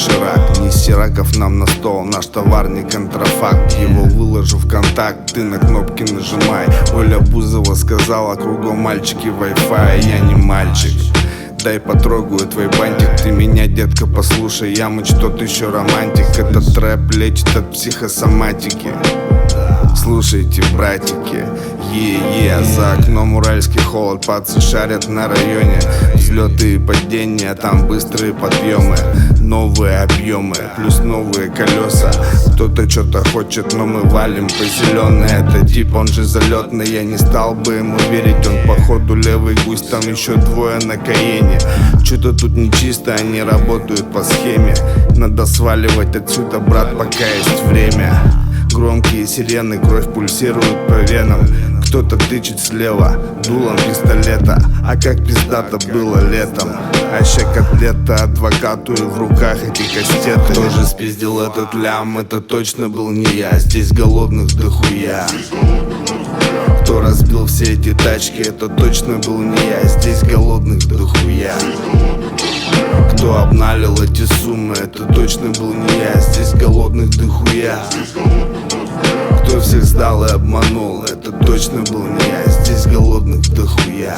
доширак. Неси раков нам на стол, наш товар не контрафакт. Его выложу в контакт, ты на кнопки нажимай. Оля Бузова сказала, кругом мальчики Wi-Fi. Я не мальчик, дай потрогаю твой бантик. Ты меня, детка, послушай, я мыть тот еще романтик. Этот трэп лечит от психосоматики. Слушайте, братики, за окном уральский холод, пацы шарят на районе. Взлеты и падения, там быстрые подъемы, новые объемы, плюс новые колеса. Кто-то что-то хочет, но мы валим по зеленой. Это тип, он же залетный, я не стал бы ему верить. Он походу левый гусь, там еще двое на Каене. Что-то тут нечисто, они работают по схеме. Надо сваливать отсюда, брат, пока есть время. Громкие сирены, кровь пульсирует по венам. Кто-то тычет слева дулом пистолета. А как пиздато было летом. А ща котлета, адвокату и в руках эти кастеты. Кто же спиздил этот лям, это точно был не я. Здесь голодных дохуя. Кто разбил все эти тачки, это точно был не я. Здесь голодных дохуя. Кто обналил эти суммы, это точно был не я. Здесь голодных дохуя. Кто всех сдал и обманул, это точно был не я. Здесь голодных дохуя.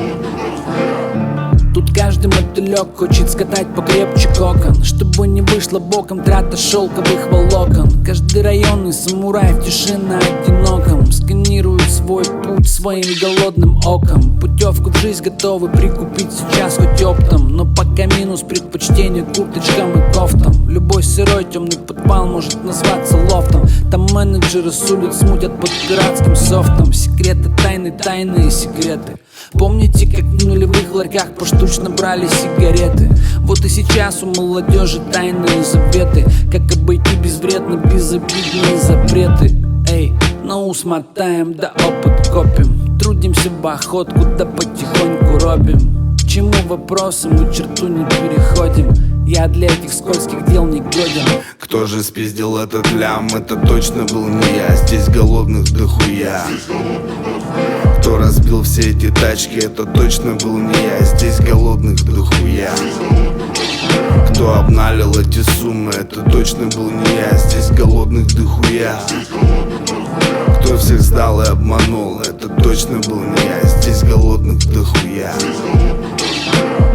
Тут каждый мотылек хочет скатать покрепче кокон, чтобы не вышло боком трата шелковых волокон. Каждый районный самурай в тиши на одиноком сканирует свой путь своим голодным оком. Путевку в жизнь готовы прикупить сейчас хоть оптом, но пока минус предпочтение курточкам и кофтам. Любой сырой темный подвал может назваться лофтом. Там менеджеры с улиц смутят под пиратским софтом. Секреты тайны, тайные секреты. Помните, как в нулевых ларьках поштучно брали сигареты? Вот и сейчас у молодежи тайные заветы. Как обойти безвредно безобидные запреты. Эй, на ус мотаем, да опыт копим. Трудимся в охотку, да потихоньку робим. К чему вопросы, мы черту не переходим. Я для этих скользких дел не годен. Кто же спиздил этот лям, это точно был не я. Здесь голодных дохуя. Кто разбил все эти тачки, это точно был не я. Здесь голодных дохуя. Кто обналил эти суммы, это точно был не я. Здесь голодных дохуя. Кто всех сдал и обманул, это точно был не я. Здесь голодных дохуя.